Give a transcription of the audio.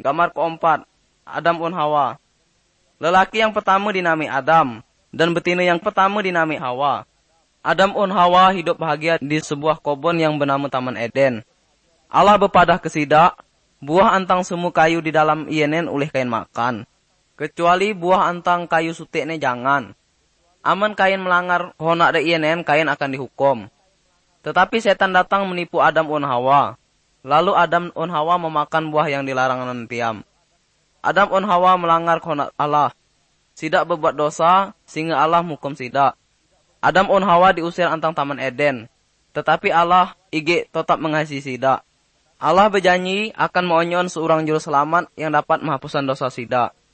Gambar keempat, Adam un Hawa. Lelaki yang pertama dinamai Adam, dan betina yang pertama dinamai Hawa. Adam un Hawa hidup bahagia di sebuah kebun yang bernama Taman Eden. Allah berpadah kesidak, buah antang semua kayu di dalam ienen oleh kain makan. Kecuali buah antang kayu sutiknya jangan. Aman kain melanggar honak da ienen, kain akan dihukum. Tetapi setan datang menipu Adam un Hawa. Lalu Adam un Hawa memakan buah yang dilarang nantiam. Adam un Hawa melanggar kehendak Allah. Sidak berbuat dosa, sehingga Allah menghukum sidak. Adam un Hawa diusir antang Taman Eden. Tetapi Allah ige tetap mengasihi sidak. Allah berjanji akan mengonyon seorang juru selamat yang dapat menghapuskan dosa sidak.